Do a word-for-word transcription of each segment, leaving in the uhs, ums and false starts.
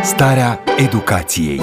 Starea educației.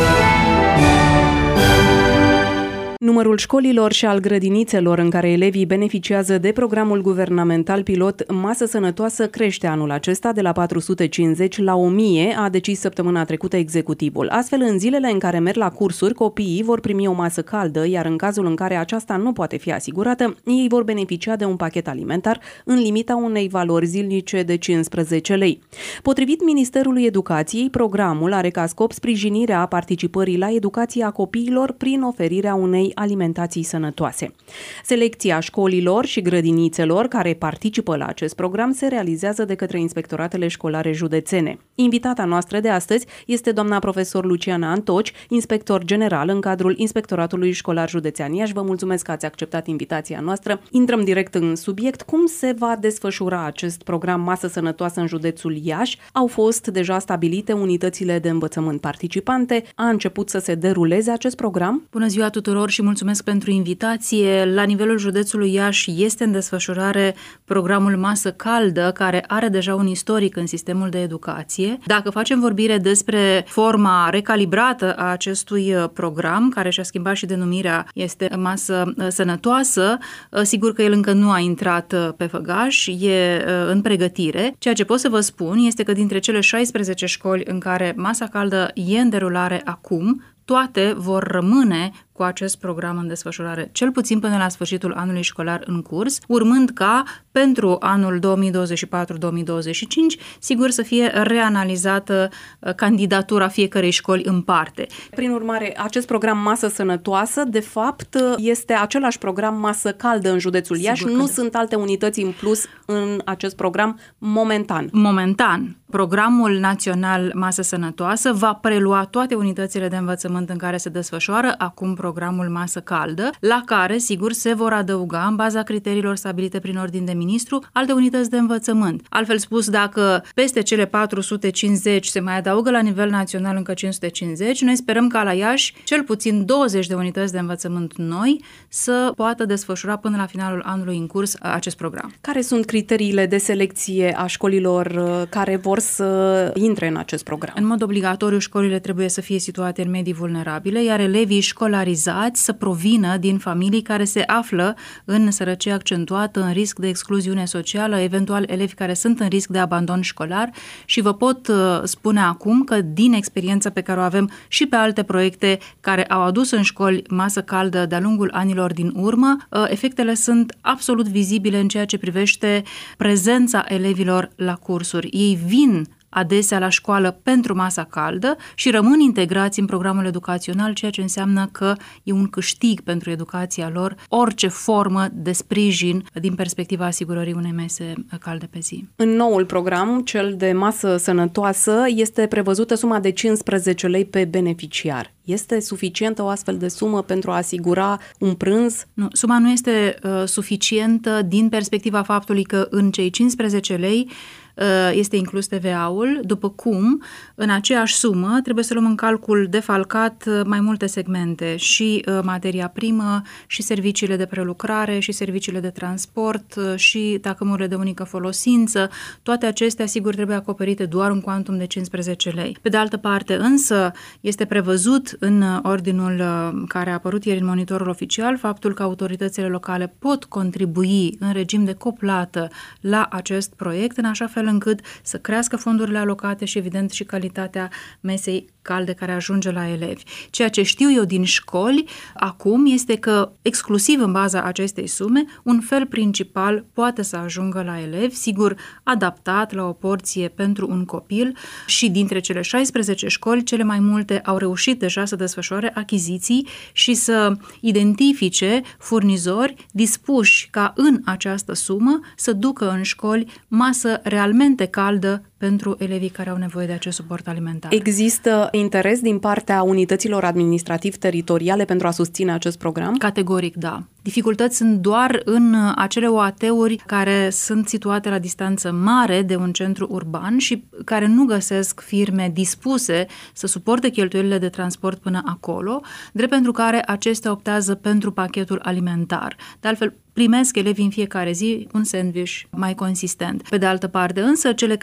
Numărul școlilor și al grădinițelor în care elevii beneficiază de programul guvernamental pilot Masă Sănătoasă crește anul acesta de la patru sute cincizeci la o mie, a decis săptămâna trecută executivul. Astfel, în zilele în care merg la cursuri, copiii vor primi o masă caldă, iar în cazul în care aceasta nu poate fi asigurată, ei vor beneficia de un pachet alimentar în limita unei valori zilnice de cincisprezece lei. Potrivit Ministerului Educației, programul are ca scop sprijinirea participării la educația copiilor prin oferirea unei alimentații sănătoase. Selecția școlilor și grădinițelor care participă la acest program se realizează de către inspectoratele școlare județene. Invitata noastră de astăzi este doamna profesor Luciana Antoci, inspector general în cadrul Inspectoratului Școlar Județean Iași. Vă mulțumesc că ați acceptat invitația noastră. Intrăm direct în subiect. Cum se va desfășura acest program Masă Sănătoasă în județul Iași? Au fost deja stabilite unitățile de învățământ participante? A început să se deruleze acest program? Bună ziua tuturor și mulțumesc pentru invitație. La nivelul județului Iași este în desfășurare programul Masă Caldă, care are deja un istoric în sistemul de educație. Dacă facem vorbire despre forma recalibrată a acestui program, care și-a schimbat și denumirea, este Masă Sănătoasă, sigur că el încă nu a intrat pe făgaș, e în pregătire. Ceea ce pot să vă spun este că dintre cele șaisprezece școli în care Masa Caldă e în derulare acum, toate vor rămâne cu acest program în desfășurare, cel puțin până la sfârșitul anului școlar în curs, urmând ca pentru anul două mii douăzeci și patru două mii douăzeci și cinci, sigur să fie reanalizată candidatura fiecărei școli în parte. Prin urmare, acest program Masă Sănătoasă, de fapt, este același program Masă Caldă în județul Iași, nu da. Sunt alte unități în plus în acest program momentan. Momentan. Programul național Masă Sănătoasă va prelua toate unitățile de învățământ în care se desfășoară acum programul Masă Caldă, la care, sigur, se vor adăuga, în baza criteriilor stabilite prin ordin de ministru, alte unități de învățământ. Altfel spus, dacă peste cele patru sute cincizeci se mai adaugă la nivel național încă cinci sute cincizeci, noi sperăm ca la Iași cel puțin douăzeci de unități de învățământ noi să poată desfășura până la finalul anului în curs acest program. Care sunt criteriile de selecție a școlilor care vor să intre în acest program? În mod obligatoriu, școlile trebuie să fie situate în medii vulnerabile, iar elevii școlarizați să provină din familii care se află în sărăcie accentuată, în risc de excluziune socială, eventual elevi care sunt în risc de abandon școlar, și vă pot uh, spune acum că din experiența pe care o avem și pe alte proiecte care au adus în școli masă caldă de-a lungul anilor din urmă, uh, efectele sunt absolut vizibile în ceea ce privește prezența elevilor la cursuri. Ei vin adesea la școală pentru masa caldă și rămân integrați în programul educațional, ceea ce înseamnă că e un câștig pentru educația lor orice formă de sprijin din perspectiva asigurării unei mese calde pe zi. În noul program, cel de masă sănătoasă, este prevăzută suma de cincisprezece lei pe beneficiar. Este suficientă o astfel de sumă pentru a asigura un prânz? Nu, suma nu este uh, suficientă din perspectiva faptului că în cei cincisprezece lei este inclus T V A-ul, după cum în aceeași sumă trebuie să luăm în calcul defalcat mai multe segmente, și materia primă, și serviciile de prelucrare, și serviciile de transport, și tacâmurile de unică folosință. Toate acestea, sigur, trebuie acoperite doar un cuantum de cincisprezece lei. Pe de altă parte, însă, este prevăzut în ordinul care a apărut ieri în monitorul oficial faptul că autoritățile locale pot contribui în regim de coplată la acest proiect, în așa fel încât să crească fondurile alocate și, evident, și calitatea mesei calde care ajunge la elevi. Ceea ce știu eu din școli acum este că, exclusiv în baza acestei sume, un fel principal poate să ajungă la elevi, sigur, adaptat la o porție pentru un copil, și dintre cele șaisprezece școli, cele mai multe au reușit deja să desfășoare achiziții și să identifice furnizori dispuși ca în această sumă să ducă în școli masă realmente caldă pentru elevii care au nevoie de acest suport alimentar. Există interes din partea unităților administrativ-teritoriale pentru a susține acest program? Categoric, da. Dificultăți sunt doar în acele O A T-uri care sunt situate la distanță mare de un centru urban și care nu găsesc firme dispuse să suporte cheltuielile de transport până acolo, drept pentru care acestea optează pentru pachetul alimentar. De altfel, primesc elevii în fiecare zi un sandwich mai consistent. Pe de altă parte, însă, cele care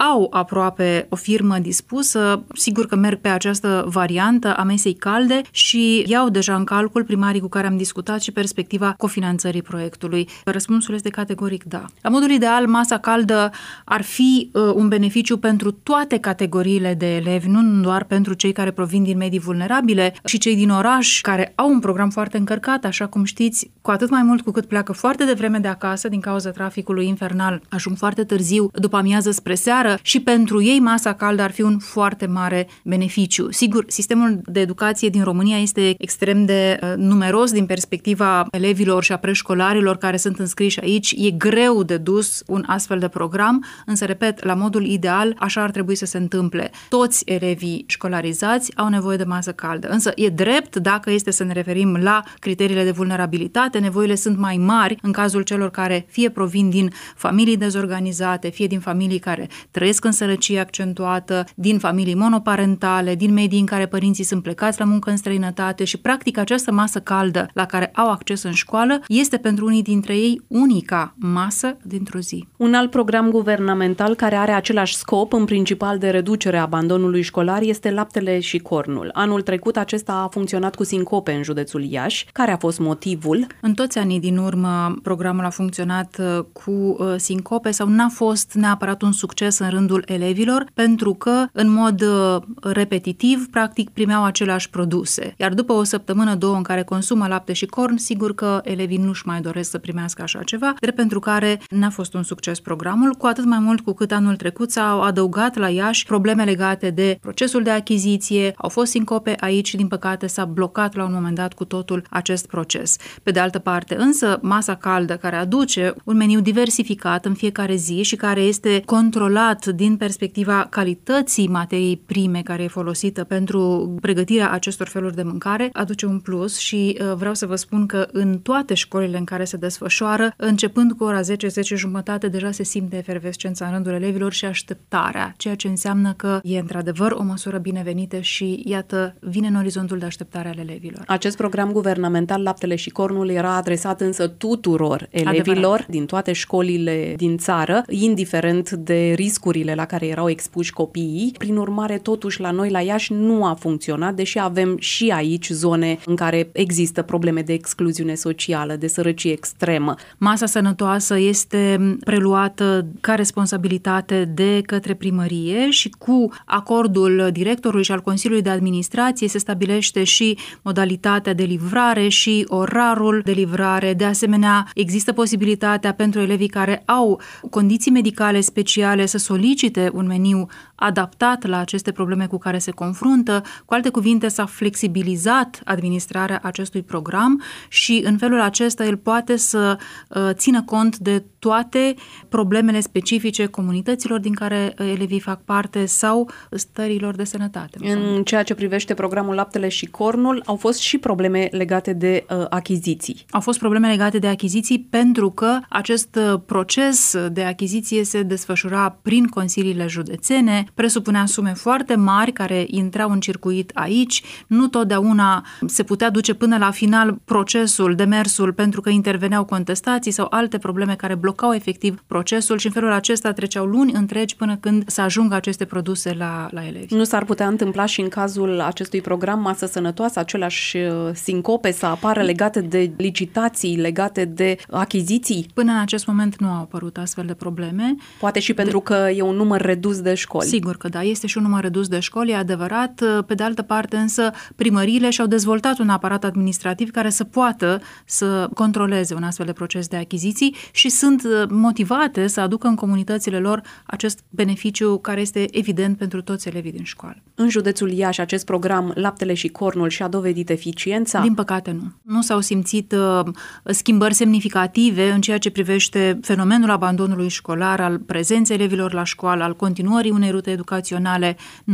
au aproape o firmă dispusă, sigur că merg pe această variantă a mesei calde și iau deja în calcul primarii cu care am discutat și perspectiva cofinanțării proiectului. Răspunsul este categoric da. La modul ideal, masa caldă ar fi uh, un beneficiu pentru toate categoriile de elevi, nu doar pentru cei care provin din medii vulnerabile și cei din oraș care au un program foarte încărcat, așa cum știți, cu atât mai mult cu cât pleacă foarte devreme de acasă din cauza traficului infernal, ajung foarte târziu după amiază spre seară și pentru ei masa caldă ar fi un foarte mare beneficiu. Sigur, sistemul de educație din România este extrem de uh, numeros din perspectiva elevilor și a preșcolarilor care sunt înscriși aici. E greu de dus un astfel de program, însă, repet, la modul ideal, așa ar trebui să se întâmple. Toți elevii școlarizați au nevoie de masă caldă, însă e drept, dacă este să ne referim la criteriile de vulnerabilitate, nevoile sunt mai mari în cazul celor care fie provin din familii dezorganizate, fie din familii care trăiesc în sărăcie accentuată, din familii monoparentale, din medii în care părinții sunt plecați la muncă în străinătate și, practic, această masă caldă la care au acces în școală este pentru unii dintre ei unica masă dintr-o zi. Un alt program guvernamental care are același scop, în principal de reducere a abandonului școlar, este Laptele și Cornul. Anul trecut acesta a funcționat cu sincope în județul Iași. Care a fost motivul? În toți anii din urmă, programul a funcționat cu sincope sau n-a fost neapărat un succes în rândul elevilor, pentru că, în mod repetitiv, practic primeau aceleași produse. Iar după o săptămână, două în care consumă lapte și corn, sigur că elevii nu-și mai doresc să primească așa ceva, drept pentru care n-a fost un succes programul, cu atât mai mult cu cât anul trecut s-au adăugat la Iași probleme legate de procesul de achiziție, au fost sincope aici și, din păcate, s-a blocat la un moment dat cu totul acest proces. Pe de altă parte, însă, masa caldă, care aduce un meniu diversificat în fiecare zi și care este controlat din perspectiva calității materiei prime care e folosită pentru pregătirea acestor feluri de mâncare, aduce un plus și uh, vreau să vă spun că în toate școlile în care se desfășoară, începând cu ora zece, zece jumătate, deja se simte efervescența în rândul elevilor și așteptarea, ceea ce înseamnă că e într-adevăr o măsură binevenită și, iată, vine în orizontul de așteptare al elevilor. Acest program guvernamental Laptele și Cornul era adresat însă tuturor elevilor Adevărat. Din toate școlile din țară, indiferent de riscurile la care erau expuși copiii. Prin urmare, totuși, la noi, la Iași, nu a funcționat, deși avem și aici zone în care există probleme de excluziune socială, de sărăcie extremă. Masa sănătoasă este preluată ca responsabilitate de către primărie și cu acordul directorului și al Consiliului de Administrație se stabilește și modalitatea de livrare și orarul de livrare. De asemenea, există posibilitatea pentru elevii care au condiții medicale speciale să solicite un meniu adaptat la aceste probleme cu care se confruntă. Cu alte cuvinte, s-a flexibilizat administrarea acestui program și în felul acesta el poate să uh, țină cont de toate problemele specifice comunităților din care elevii fac parte sau stărilor de sănătate. În ceea ce privește programul Laptele și Cornul, au fost și probleme legate de uh, achiziții. Au fost probleme legate de achiziții pentru că acest proces de achiziție se desfășura prin consiliile județene, presupunea sume foarte mari care intrau în circuit aici, nu totdeauna se putea duce până la final procesul, demersul, pentru că interveneau contestații sau alte probleme care blocau efectiv procesul și în felul acesta treceau luni întregi până când să ajungă aceste produse la, la elevi. Nu s-ar putea întâmpla și în cazul acestui program Masă Sănătoasă, aceleași sincope să apară legate de licitații, legate de achiziții? Până în acest moment nu au apărut astfel de probleme. Poate și pentru de... că e un număr redus de școli. Sigur că da, este și un număr redus de școli, e adevărat. Pe de altă parte însă primăriile și-au dezvoltat un aparat administrativ care să poată să controleze un astfel de proces de achiziții și sunt motivate să aducă în comunitățile lor acest beneficiu care este evident pentru toți elevii din școală. În județul Iași, acest program Laptele și Cornul și-a dovedit eficiența? Din păcate nu. Nu s-au simțit uh, schimbări semnificative în ceea ce privește fenomenul abandonului școlar, al prezenței elevilor la școală, al continuării unei rute educaționale. Nu.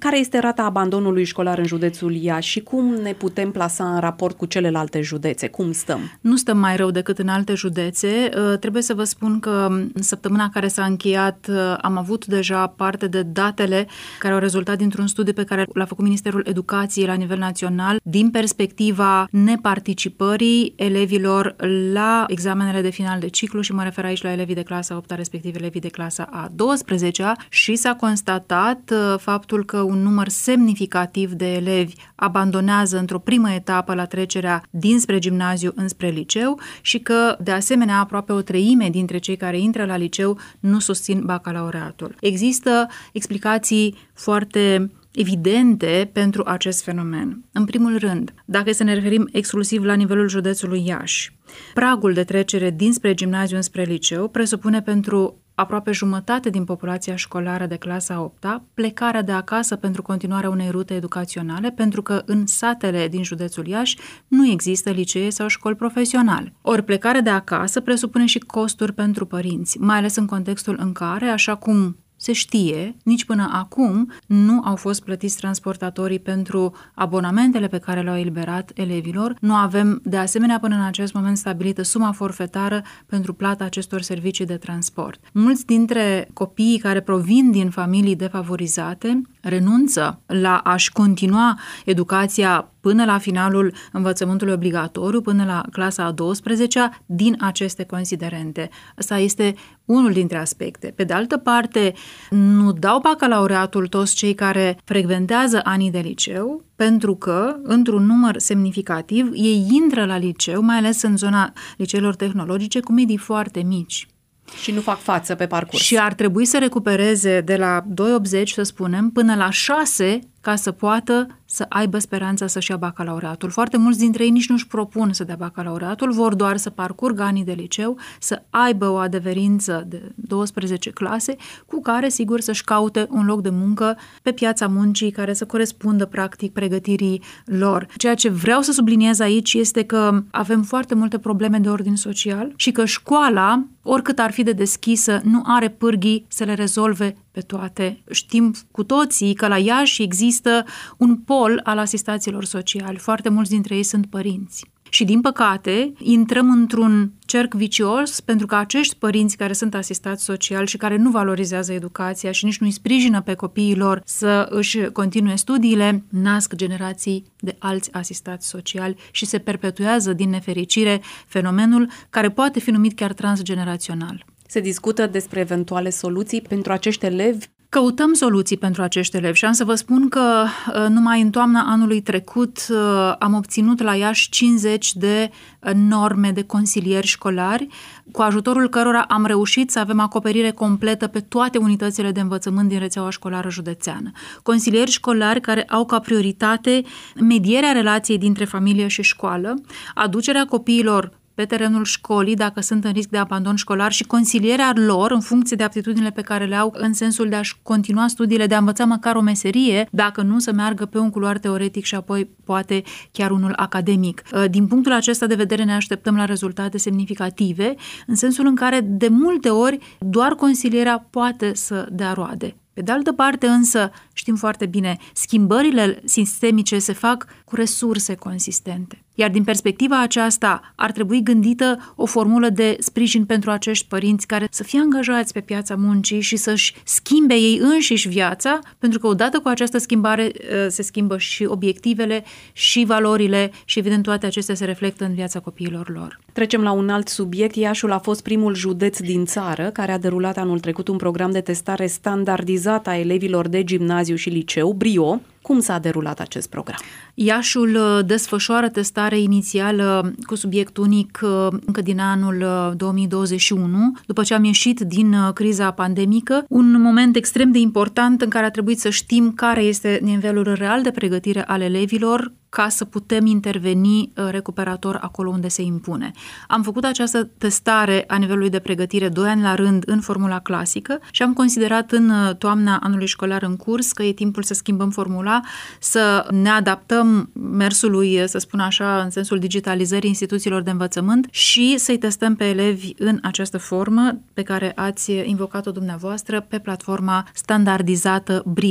Care este rata abandonului școlar în județul Iași și cum ne putem plasa în raport cu celelalte județe? Cum stăm? Nu stăm mai rău decât în alte județe. Trebuie să vă spun că în săptămâna care s-a încheiat am avut deja parte de datele care au rezultat dintr-un studiu pe care l-a făcut Ministerul Educației la nivel național din perspectiva neparticipării elevilor la examenele de final de ciclu și mă refer aici la elevii de clasa a opta, respectiv elevii de clasa a douăsprezecea, și s-a constatat faptul că un număr semnificativ de elevi abandonează într-o primă etapă la trecerea dinspre gimnaziu înspre liceu și că, de asemenea, aproape o treime dintre cei care intră la liceu nu susțin bacalaureatul. Există explicații foarte evidente pentru acest fenomen. În primul rând, dacă să ne referim exclusiv la nivelul județului Iași, pragul de trecere dinspre gimnaziu înspre liceu presupune pentru aproape jumătate din populația școlară de clasa a opta plecarea de acasă pentru continuarea unei rute educaționale, pentru că în satele din județul Iași nu există licee sau școli profesionale. Ori plecarea de acasă presupune și costuri pentru părinți, mai ales în contextul în care, așa cum se știe, nici până acum nu au fost plătiți transportatorii pentru abonamentele pe care le-au eliberat elevilor. Nu avem, de asemenea, până în acest moment stabilită suma forfetară pentru plata acestor servicii de transport. Mulți dintre copiii care provin din familii defavorizate renunță la a-și continua educația până la finalul învățământului obligatoriu, până la clasa a douăsprezecea, din aceste considerente. Asta este unul dintre aspecte. Pe de altă parte, nu dau bacalaureatul toți cei care frecventează anii de liceu, pentru că, într-un număr semnificativ, ei intră la liceu, mai ales în zona liceelor tehnologice, cu medii foarte mici. Și nu fac față pe parcurs. Și ar trebui să recupereze de la doi virgulă optzeci, să spunem, până la șase ca să poată să aibă speranța să-și ia bacalaureatul. Foarte mulți dintre ei nici nu-și propun să dea bacalaureatul, vor doar să parcurgă anii de liceu, să aibă o adeverință de douăsprezece clase, cu care, sigur, să-și caute un loc de muncă pe piața muncii care să corespundă, practic, pregătirii lor. Ceea ce vreau să subliniez aici este că avem foarte multe probleme de ordin social și că școala, oricât ar fi de deschisă, nu are pârghii să le rezolve pe toate. Știm cu toții că la Iași există un pol al asistaților sociali. Foarte mulți dintre ei sunt părinți. Și, din păcate, intrăm într-un cerc vicios pentru că acești părinți care sunt asistați social și care nu valorizează educația și nici nu îi sprijină pe copiii lor să își continue studiile, nasc generații de alți asistați sociali și se perpetuează, din nefericire, fenomenul care poate fi numit chiar transgenerațional. Se discută despre eventuale soluții pentru acești elevi? Căutăm soluții pentru acești elevi și am să vă spun că numai în toamna anului trecut am obținut la Iași cincizeci de norme de consilieri școlari, cu ajutorul cărora am reușit să avem acoperire completă pe toate unitățile de învățământ din rețeaua școlară județeană. Consilieri școlari care au ca prioritate medierea relației dintre familie și școală, aducerea copiilor pe terenul școlii, dacă sunt în risc de abandon școlar, și consilierea lor în funcție de aptitudinile pe care le au în sensul de a-și continua studiile, de a învăța măcar o meserie, dacă nu să meargă pe un culoar teoretic și apoi poate chiar unul academic. Din punctul acesta de vedere ne așteptăm la rezultate semnificative, în sensul în care de multe ori doar consilierea poate să dea roade. Pe de altă parte însă, știm foarte bine, schimbările sistemice se fac cu resurse consistente. Iar din perspectiva aceasta ar trebui gândită o formulă de sprijin pentru acești părinți care să fie angajați pe piața muncii și să-și schimbe ei înșiși viața, pentru că odată cu această schimbare se schimbă și obiectivele și valorile și evident toate acestea se reflectă în viața copiilor lor. Trecem la un alt subiect. Iașul a fost primul județ din țară care a derulat anul trecut un program de testare standardizat a elevilor de gimnaziu și liceu, BRIO. Cum s-a derulat acest program? Iașul desfășoară testare inițială cu subiect unic încă din anul două mii douăzeci și unu, după ce am ieșit din criza pandemică, un moment extrem de important în care a trebuit să știm care este nivelul real de pregătire al elevilor ca să putem interveni recuperator acolo unde se impune. Am făcut această testare a nivelului de pregătire doi ani la rând în formula clasică și am considerat în toamna anului școlar în curs că e timpul să schimbăm formula, să ne adaptăm mersului, să spun așa, în sensul digitalizării instituțiilor de învățământ și să-i testăm pe elevi în această formă pe care ați invocat-o dumneavoastră pe platforma standardizată BRIO.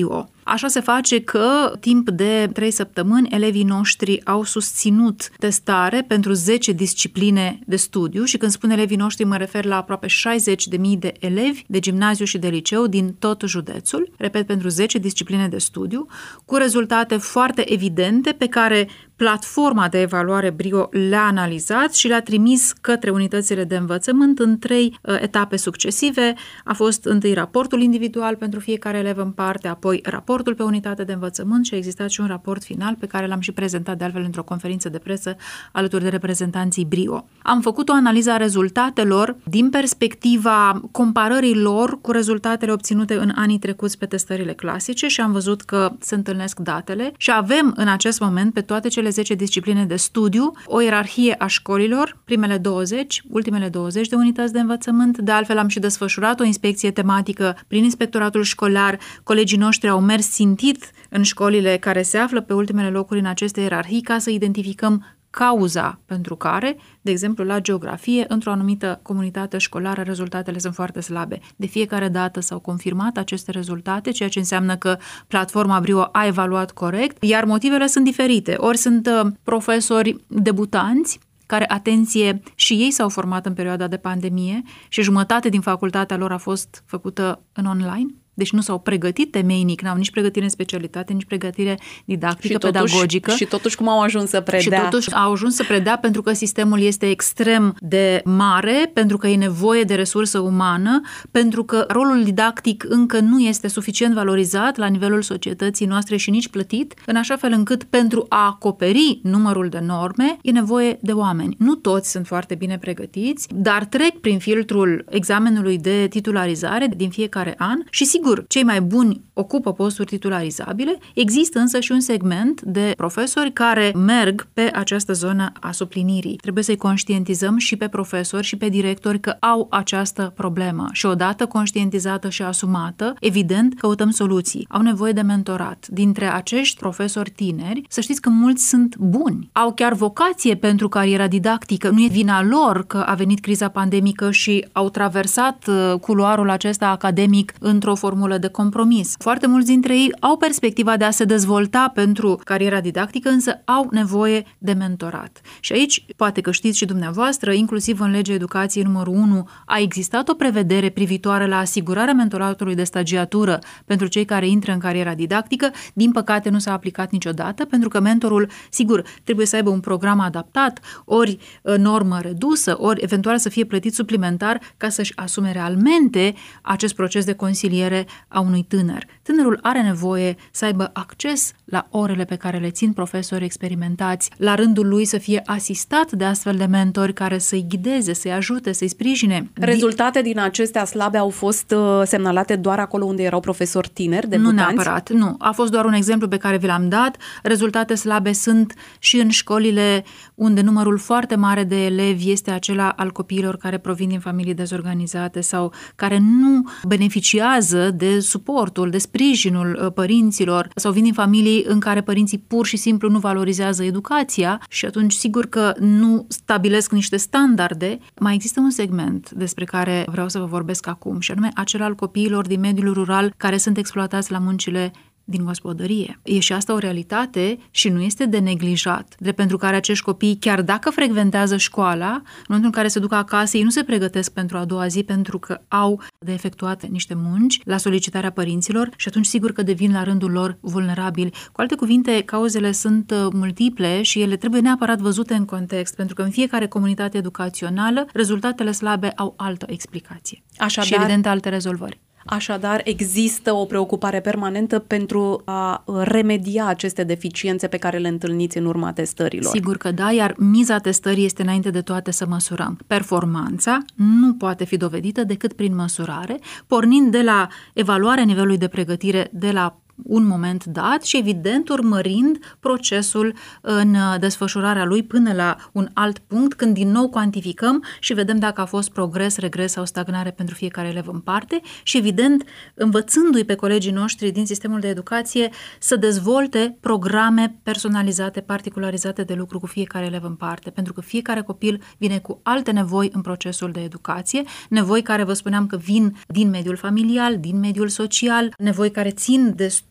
Așa se face că timp de trei săptămâni elevii noștri au susținut testare pentru zece discipline de studiu și când spun elevii noștri mă refer la aproape șaizeci de mii de elevi de gimnaziu și de liceu din tot județul, repet, pentru zece discipline de studiu, cu rezultate foarte evidente pe care platforma de evaluare Brio le-a analizat și le-a trimis către unitățile de învățământ în trei uh, etape succesive. A fost întâi raportul individual pentru fiecare elev în parte, apoi raportul pe unitate de învățământ și a existat și un raport final pe care l-am și prezentat de altfel într-o conferință de presă alături de reprezentanții Brio. Am făcut o analiză a rezultatelor din perspectiva comparării lor cu rezultatele obținute în anii trecuți pe testările clasice și am văzut că se întâlnesc datele și avem în acest moment pe toate cele zece discipline de studiu o ierarhie a școlilor, primele douăzeci, ultimele douăzeci de unități de învățământ. De altfel am și desfășurat o inspecție tematică prin inspectoratul școlar. Colegii noștri au mers țintit în școlile care se află pe ultimele locuri în aceste ierarhii ca să identificăm cauza pentru care, de exemplu, la geografie, într-o anumită comunitate școlară, rezultatele sunt foarte slabe. De fiecare dată s-au confirmat aceste rezultate, ceea ce înseamnă că platforma Brio a evaluat corect, iar motivele sunt diferite. Ori sunt profesori debutanți, care, atenție, și ei s-au format în perioada de pandemie și jumătate din facultatea lor a fost făcută în online. Deci nu s-au pregătit temeinic, n-au nici pregătire în specialitate, nici pregătire didactică, și totuși, pedagogică. Și totuși cum au ajuns să predea? Și totuși au ajuns să predea pentru că sistemul este extrem de mare, pentru că e nevoie de resursă umană, pentru că rolul didactic încă nu este suficient valorizat la nivelul societății noastre și nici plătit, în așa fel încât pentru a acoperi numărul de norme e nevoie de oameni. Nu toți sunt foarte bine pregătiți, dar trec prin filtrul examenului de titularizare din fiecare an și sigur, cei mai buni ocupă posturi titularizabile, există însă și un segment de profesori care merg pe această zonă a suplinirii. Trebuie să-i conștientizăm și pe profesori și pe directori că au această problemă și odată conștientizată și asumată, evident, căutăm soluții. Au nevoie de mentorat. Dintre acești profesori tineri, să știți că mulți sunt buni. Au chiar vocație pentru cariera didactică. Nu e vina lor că a venit criza pandemică și au traversat culoarul acesta academic într-o formulă de compromis. Foarte mulți dintre ei au perspectiva de a se dezvolta pentru cariera didactică, însă au nevoie de mentorat. Și aici, poate că știți și dumneavoastră, inclusiv în legea educației numărul unu, a existat o prevedere privitoare la asigurarea mentoratului de stagiatură pentru cei care intră în cariera didactică. Din păcate nu s-a aplicat niciodată, pentru că mentorul, sigur, trebuie să aibă un program adaptat, ori normă redusă, ori eventual să fie plătit suplimentar ca să-și asume realmente acest proces de consiliere a unui tânăr. Tânărul are nevoie să aibă acces la orele pe care le țin profesori experimentați, la rândul lui să fie asistat de astfel de mentori care să-i ghideze, să-i ajute, să-i sprijine. Rezultate din acestea slabe au fost semnalate doar acolo unde erau profesori tineri, debutanți? Nu neapărat, nu. A fost doar un exemplu pe care vi l-am dat. Rezultate slabe sunt și în școlile unde numărul foarte mare de elevi este acela al copiilor care provin din familii dezorganizate sau care nu beneficiază de suportul, de sprijinul părinților sau vin din familii în care părinții pur și simplu nu valorizează educația și atunci sigur că nu stabilesc niște standarde. Mai există un segment despre care vreau să vă vorbesc acum și anume acela al copiilor din mediul rural care sunt exploatați la muncile din gospodărie. E și asta o realitate și nu este de neglijat, drept pentru care acești copii, chiar dacă frecventează școala, în momentul în care se duc acasă, ei nu se pregătesc pentru a doua zi pentru că au de efectuat niște munci la solicitarea părinților și atunci sigur că devin la rândul lor vulnerabili. Cu alte cuvinte, cauzele sunt multiple și ele trebuie neapărat văzute în context, pentru că în fiecare comunitate educațională rezultatele slabe au altă explicație. Așadar, și evident alte rezolvări. Așadar, există o preocupare permanentă pentru a remedia aceste deficiențe pe care le întâlniți în urma testărilor. Sigur că da, iar miza testării este înainte de toate să măsurăm. Performanța nu poate fi dovedită decât prin măsurare, pornind de la evaluarea nivelului de pregătire de la un moment dat și, evident, urmărind procesul în desfășurarea lui până la un alt punct, când din nou cuantificăm și vedem dacă a fost progres, regres sau stagnare pentru fiecare elev în parte și, evident, învățându-i pe colegii noștri din sistemul de educație să dezvolte programe personalizate, particularizate de lucru cu fiecare elev în parte, pentru că fiecare copil vine cu alte nevoi în procesul de educație, nevoi care, vă spuneam, că vin din mediul familial, din mediul social, nevoi care țin de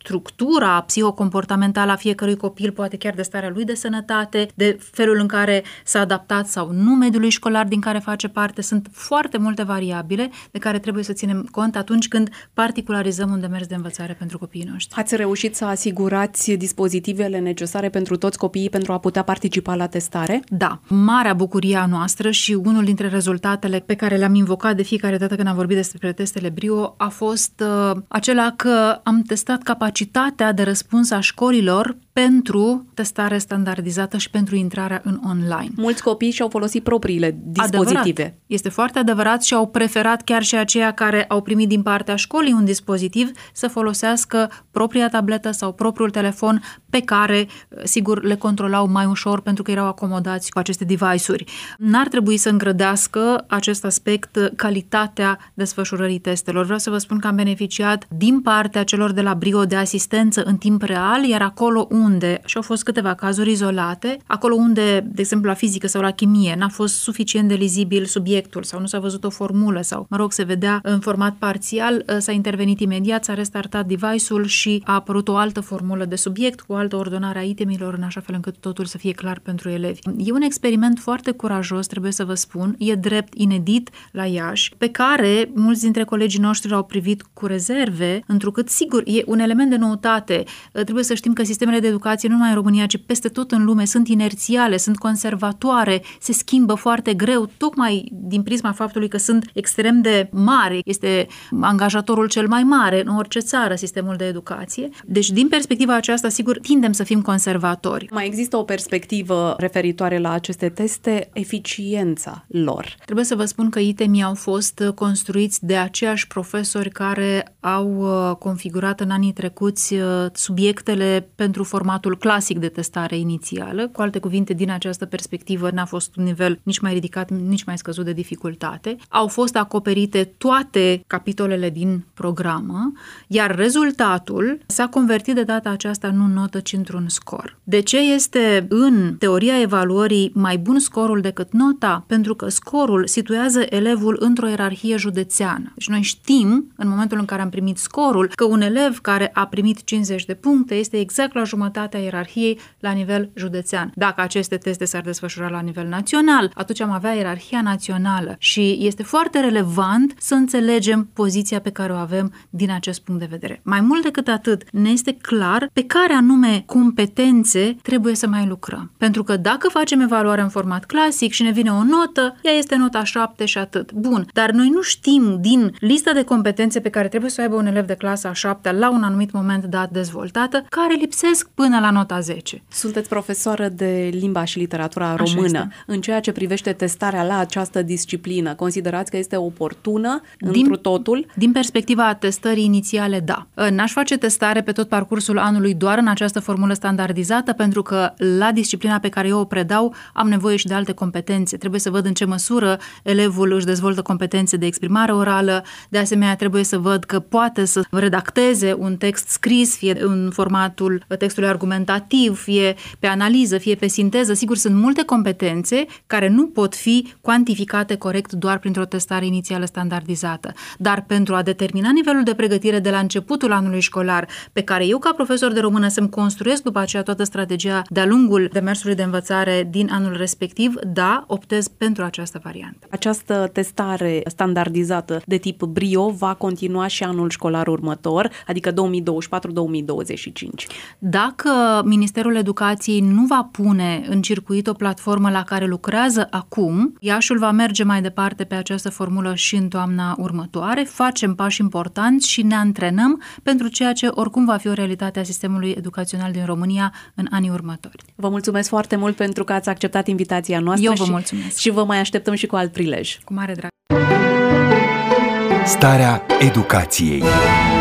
structura psihocomportamentală a fiecărui copil, poate chiar de starea lui de sănătate, de felul în care s-a adaptat sau nu mediului școlar din care face parte. Sunt foarte multe variabile de care trebuie să ținem cont atunci când particularizăm un demers de învățare pentru copiii noștri. Ați reușit să asigurați dispozitivele necesare pentru toți copiii pentru a putea participa la testare? Da. Marea bucurie a noastră și unul dintre rezultatele pe care le-am invocat de fiecare dată când am vorbit despre testele Brio a fost uh, acela că am testat capacitatea de răspuns a școlilor pentru testare standardizată și pentru intrarea în online. Mulți copii și-au folosit propriile dispozitive. Adevărat. Este foarte adevărat și au preferat chiar și aceia care au primit din partea școlii un dispozitiv să folosească propria tabletă sau propriul telefon pe care, sigur, le controlau mai ușor pentru că erau acomodați cu aceste device-uri. N-ar trebui să îngrădească acest aspect calitatea desfășurării testelor. Vreau să vă spun că am beneficiat din partea celor de la Brio de asistență în timp real, iar acolo unde, și au fost câteva cazuri izolate, acolo unde, de exemplu, la fizică sau la chimie n-a fost suficient de lizibil subiectul sau nu s-a văzut o formulă sau, mă rog, se vedea în format parțial, s-a intervenit imediat, s-a restartat device-ul și a apărut o altă formulă de subiect cu o altă ordonare a itemilor în așa fel încât totul să fie clar pentru elevi. E un experiment foarte curajos, trebuie să vă spun, e drept, inedit la Iași, pe care mulți dintre colegii noștri l-au privit cu rezerve, întrucât, sigur, e un element de noutate. Trebuie să știm că sistemele de educație, nu numai în România, ci peste tot în lume, sunt inerțiale, sunt conservatoare, se schimbă foarte greu, tocmai din prisma faptului că sunt extrem de mari, este angajatorul cel mai mare în orice țară, sistemul de educație. Deci, din perspectiva aceasta, sigur, tindem să fim conservatori. Mai există o perspectivă referitoare la aceste teste, eficiența lor. Trebuie să vă spun că itemii au fost construiți de aceiași profesori care au configurat în anii trecuți subiectele pentru formatul clasic de testare inițială. Cu alte cuvinte, din această perspectivă n-a fost un nivel nici mai ridicat, nici mai scăzut de dificultate. Au fost acoperite toate capitolele din programă, iar rezultatul s-a convertit de data aceasta nu în notă, ci într-un scor. De ce este în teoria evaluării mai bun scorul decât nota? Pentru că scorul situează elevul într-o ierarhie județeană. Deci noi știm, în momentul în care am primit scorul, că un elev care a primit cincizeci de puncte este exact la jumătatea ierarhiei la nivel județean. Dacă aceste teste s-ar desfășura la nivel național, atunci am avea ierarhia națională și este foarte relevant să înțelegem poziția pe care o avem din acest punct de vedere. Mai mult decât atât, ne este clar pe care anume competențe trebuie să mai lucrăm. Pentru că dacă facem evaluare în format clasic și ne vine o notă, ea este nota șapte și atât. Bun, dar noi nu știm din lista de competențe pe care trebuie să o aibă un elev de clasa a șaptea la un anumit moment dat dezvoltată, care lipsesc până la nota zece. Sunteți profesoară de limba și literatura română. Așa este. În ceea ce privește testarea la această disciplină, considerați că este oportună Din, întru totul? Din perspectiva testării inițiale, da. N-aș face testare pe tot parcursul anului doar în această formulă standardizată, pentru că la disciplina pe care eu o predau am nevoie și de alte competențe. Trebuie să văd în ce măsură elevul își dezvoltă competențe de exprimare orală, de asemenea trebuie să văd că poate să redacteze un text scris, fie în formatul textului argumentativ, fie pe analiză, fie pe sinteză. Sigur, sunt multe competențe care nu pot fi cuantificate corect doar printr-o testare inițială standardizată. Dar pentru a determina nivelul de pregătire de la începutul anului școlar, pe care eu ca profesor de română să-mi construiesc după aceea toată strategia de-a lungul demersului de învățare din anul respectiv, da, optez pentru această variantă. Această testare standardizată de tip Brio va continua și anul școlar următor, adică două mii douăzeci și patru două mii douăzeci și cinci. Dacă Ministerul Educației nu va pune în circuit o platformă la care lucrează acum, Iașiul va merge mai departe pe această formulă și în toamna următoare, facem pași importanți și ne antrenăm pentru ceea ce oricum va fi o realitate a sistemului educațional din România în anii următori. Vă mulțumesc foarte mult pentru că ați acceptat invitația noastră. Eu vă și, mulțumesc. Și vă mai așteptăm și cu alt prilej. Cu mare drag. Starea educației.